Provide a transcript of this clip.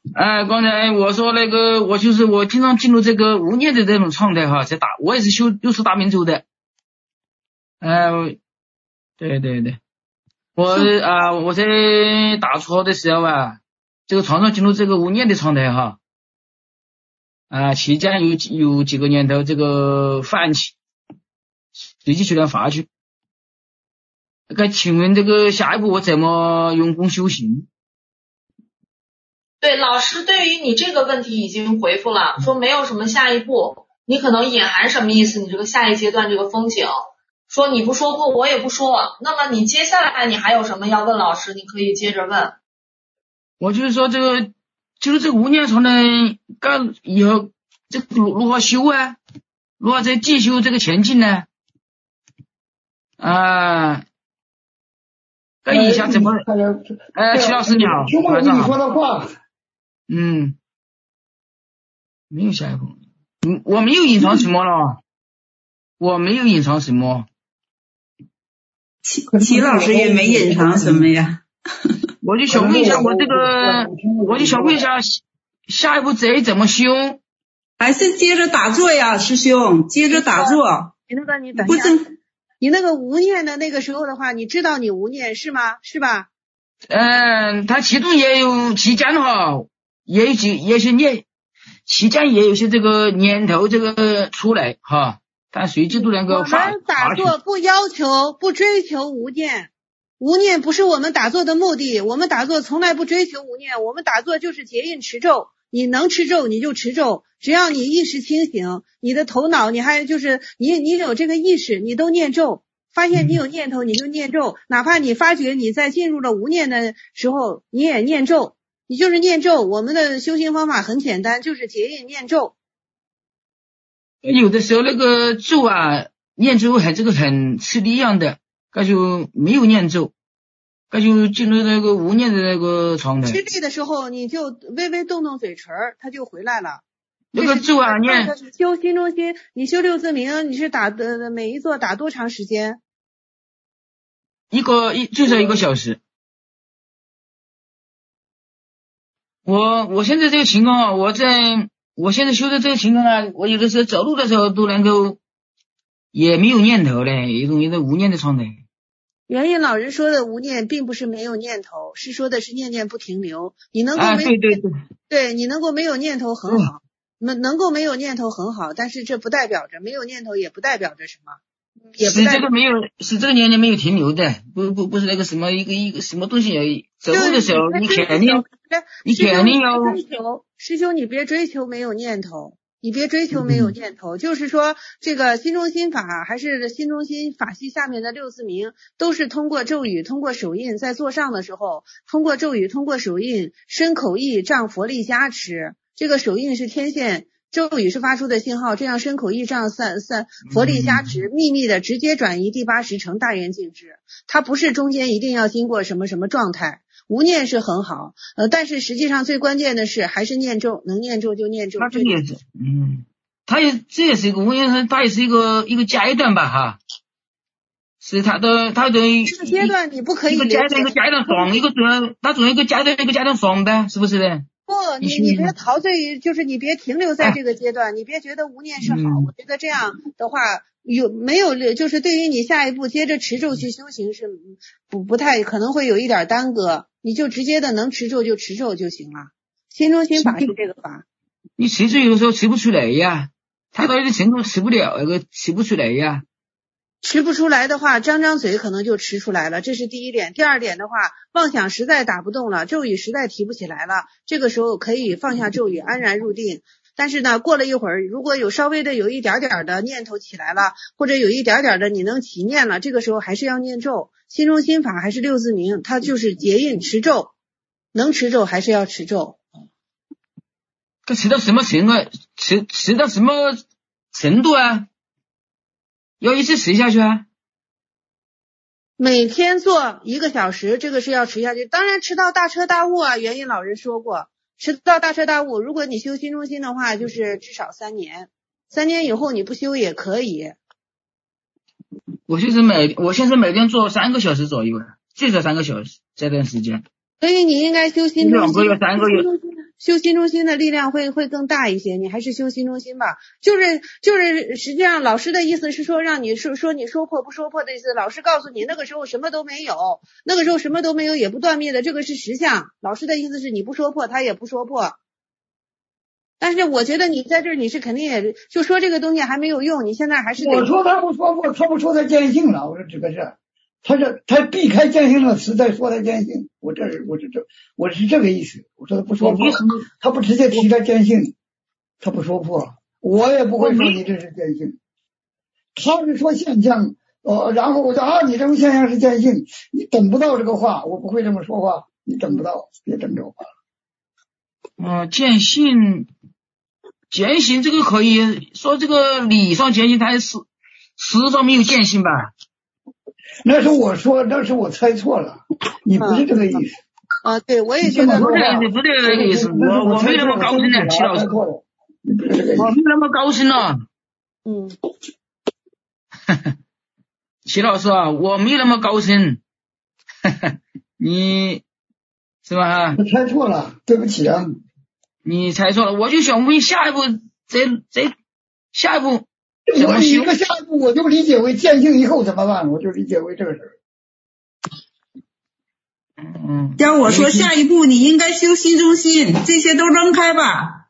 刚才我说那个，我就是我经常进入这个无念的这种状态哈，我也是又是大明咒的。对对对，我在打坐的时候啊，这个常常进入这个无念的状态哈。期间有几个念头这个泛起，随即就能发去。请问这个下一步我怎么用功修行？ 对，老师对于你这个问题已经回复了，说没有什么下一步，你可能隐含什么意思？你这个下一阶段这个风景，说你不说破我也不说，那么你接下来你还有什么要问老师？你可以接着问。 我就是说就是这个无念状态，以后这如何修啊？如何在进修这个前进呢？以下怎么？齐老师你好， 听不懂你说的话。 没有下一步。我没有隐藏什么了，我没有隐藏什么。 齐老师也没隐藏什么呀。 我就想问一下，下一步怎么修？ 还是接着打坐呀，师兄，接着打坐。 你等一下，你那个无念的那个时候的话，你知道你无念是吗？是吧？ 他其中也有期间哈，也有些期间也有些这个念头这个出来哈，但随即都能够发。 我们打坐不要求不追求无念，无念不是我们打坐的目的，我们打坐从来不追求无念，我们打坐就是结印持咒，你能持咒你就持咒，只要你意识清醒，你的头脑你还就是你有这个意识，你都念咒，发现你有念头你就念咒，哪怕你发觉你在进入了无念的时候你也念咒，你就是念咒。我们的修行方法很简单，就是结印念咒。 有的时候那个咒啊，念咒很吃力一样的，那就没有念咒，那就进入那个无念的那个状态。 吃力的时候你就微微动动嘴唇，它就回来了。 那个咒啊，念修心中心，你修六字明，你是打的每一座打多长时间？ 最少1个小时。我现在这个情况啊，我现在修的这个情况啊，我有的时候走路的时候都能够也没有念头嘞，有种无念的状态。 元印老人说的无念并不是没有念头，是说的是念念不停留。你能够对，你能够没有念头很好，能够没有念头很好，但是这不代表着没有念头，也不代表着什么。 是这个念念没有停留的，不是那个什么一个什么东西而已。走路的时候你肯定要师兄，你别追求没有念头，你别追求没有念头，就是说这个心中心法还是心中心法系下面的六字明，都是通过咒语通过手印，在坐上的时候通过咒语通过手印身口意仗佛力加持，这个手印是天线，咒语是发出的信号，这样身口意仗佛力加持，秘密的直接转移第80成大圆净智，它不是中间一定要经过什么什么状态。无念是很好，但是实际上最关键的是还是念咒，能念咒就念咒。 这也是，这也是一个无念，它也是一个阶段吧哈。是它的这个阶段你不可以一个阶段爽，它总有一个阶段爽的，是不是的？ 不，你别陶醉于，就是你别停留在这个阶段，你别觉得无念是好，我觉得这样的话没有就是对于你下一步接着持咒去修行是不太可能会有一点耽搁，你就直接的能持咒就持咒就行了。心中心法是这个法。 你持咒有的时候持不出来呀，他到一定程度持不了，持不出来呀。 持不出来的话，张张嘴可能就持出来了，这是第一点。第二点的话，妄想实在打不动了，咒语实在提不起来了，这个时候可以放下咒语，安然入定。但是呢，过了一会儿，如果有稍微的有一点点的念头起来了，或者有一点点的你能起念了，这个时候还是要念咒。心中心法还是六字明，它就是结印持咒，能持咒还是要持咒。 这持到什么程度？持到什么程度啊？要一直持下去啊？ 每天做1个小时，这个是要持下去。当然持到大彻大悟啊，元印老人说过，持到大彻大悟，如果你修心中心的话，就是至少3年，3年以后你不修也可以。 我现在每天做3个小时左右，最少3个小时这段时间。 所以你应该修心中心。 2个月、3个月， 修心中心的力量会更大一些，你还是修心中心吧。就是实际上老师的意思是说让你说你说破不说破的意思，老师告诉你那个时候什么都没有，那个时候什么都没有也不断灭的，这个是实相。老师的意思是你不说破他也不说破。但是我觉得你在这儿你是肯定也就说这个东西还没有用，你现在还是得。 我说他不说破，他不说他坚信了，我说这个是。他避开坚信这个词再说他坚信，我是这个意思。我说他不说破，他不直接提他坚信，他不说破，我也不会说你这是坚信。他是说现象，然后我就你这种现象是坚信，你等不到这个话，我不会这么说话，你等不到，别等着话。 坚信这个可以说这个理上坚信，它实上没有坚信吧？ 那是我说，那是我猜错了，你不是这个意思。 对，我也觉得不是这个意思，我没那么高深呢，齐老师，我没那么高深呢。齐老师啊，我没那么高深，你是吧？ 我猜错了，对不起啊。 你猜错了，我就想问下一步，下一步。 我一个下一步我就理解为坚信以后怎么办，我就理解为这个事儿。 要我说下一步你应该修心中心，这些都扔开吧。